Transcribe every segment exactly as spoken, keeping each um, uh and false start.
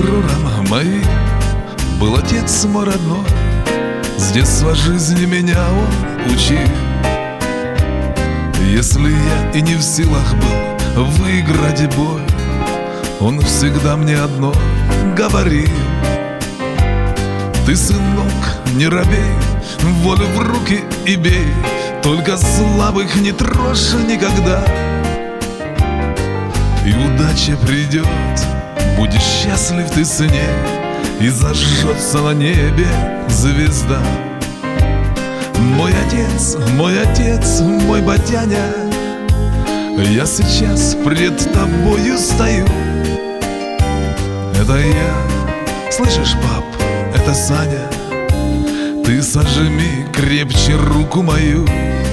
прокурором моим был отец мой родной. С детства жизни меня он учил. Если я и не в силах был выиграть бой, он всегда мне одно говорил: ты, сынок, не робей, волю в руки и бей, только слабых не трожь никогда. И удача придет, будешь счастлив ты с ней, и зажжется на небе звезда. Мой отец, мой отец, мой батяня, я сейчас пред тобою стою. Это я, слышишь, пап, это Саня. Ты сожми крепче руку мою.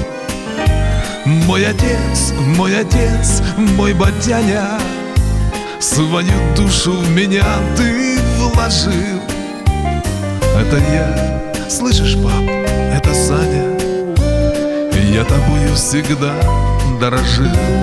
Мой отец, мой отец, мой батяня, свою душу в меня ты вложил. Это я, слышишь, пап, это Саня. Я тобою всегда дорожил.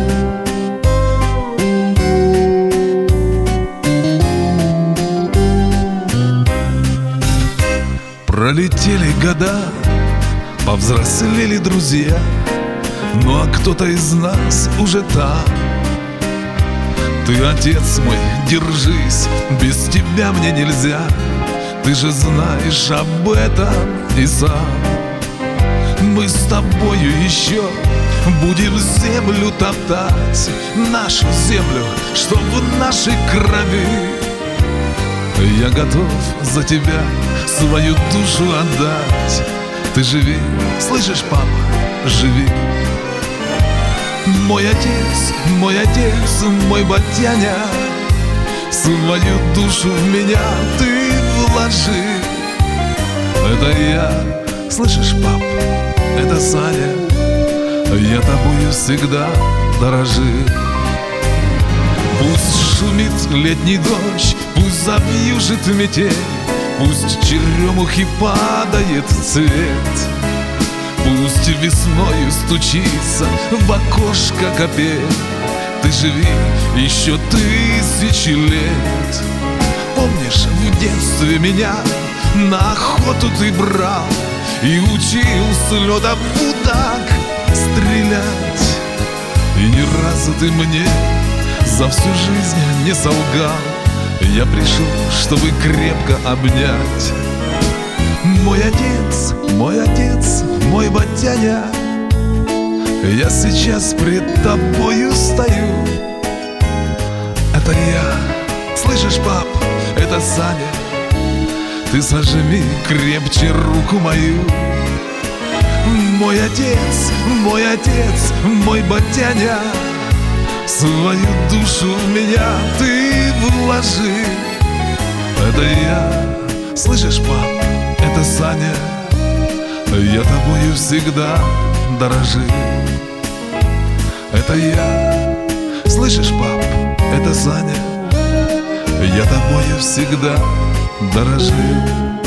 Пролетели года, повзрослели друзья, ну а кто-то из нас уже там. Ты, отец мой, держись, без тебя мне нельзя. Ты же знаешь об этом и сам. Мы с тобою еще будем землю топтать, нашу землю, что в нашей крови. Я готов за тебя свою душу отдать. Ты живи, слышишь, папа, живи. Мой отец, мой отец, мой батяня, свою душу в меня ты вложи. Это я, слышишь, пап, это Саня. Я тобою всегда дорожил. Пусть шумит летний дождь, пусть завьюжит метель, пусть черемухи падает цвет, пусть весною стучится в окошко капель. Ты живи еще тысячи лет. Помнишь, в детстве меня на охоту ты брал и учил с лёда в удак стрелять. И ни разу ты мне за всю жизнь не солгал. Я пришел, чтобы крепко обнять. Мой отец, мой отец, мой батяня, я сейчас пред тобою стою. Это я, слышишь, пап, это Саня. Ты сожми крепче руку мою. Мой отец, мой отец, мой батяня, свою душу в меня ты вложи. Это я, слышишь, пап, это Саня. Я тобою всегда дорожил. Это я, слышишь, пап, это Саня. Я тобою всегда дорожил.